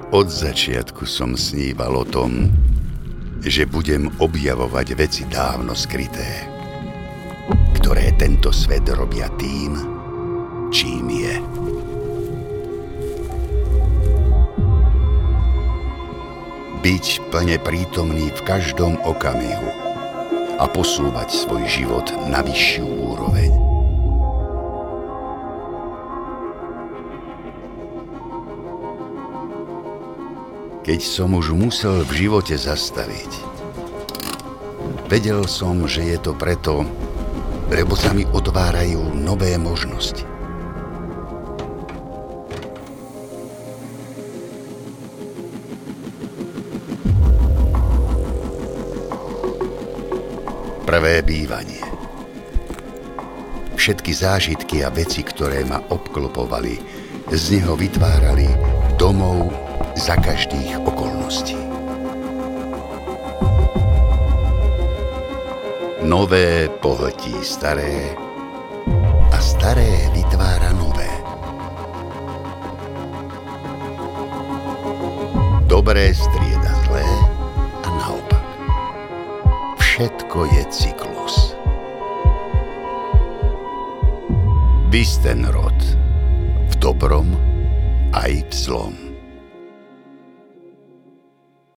Od začiatku som sníval o tom, že budem objavovať veci dávno skryté, ktoré tento svet robia tým, čím je. Byť plne prítomný v každom okamihu a posúvať svoj život na vyššiu úroveň. Keď som už musel v živote zastaviť, vedel som, že je to preto, lebo sa mi otvárajú nové možnosti. Prvé bývanie. Všetky zážitky a veci, ktoré ma obklopovali, z neho vytvárali domov za každých okolností. Nové pohltí staré a staré vytvára nové. Dobré strieda zlé a naopak. Všetko je cyklus. Bysten rod v dobrom aj v zlom.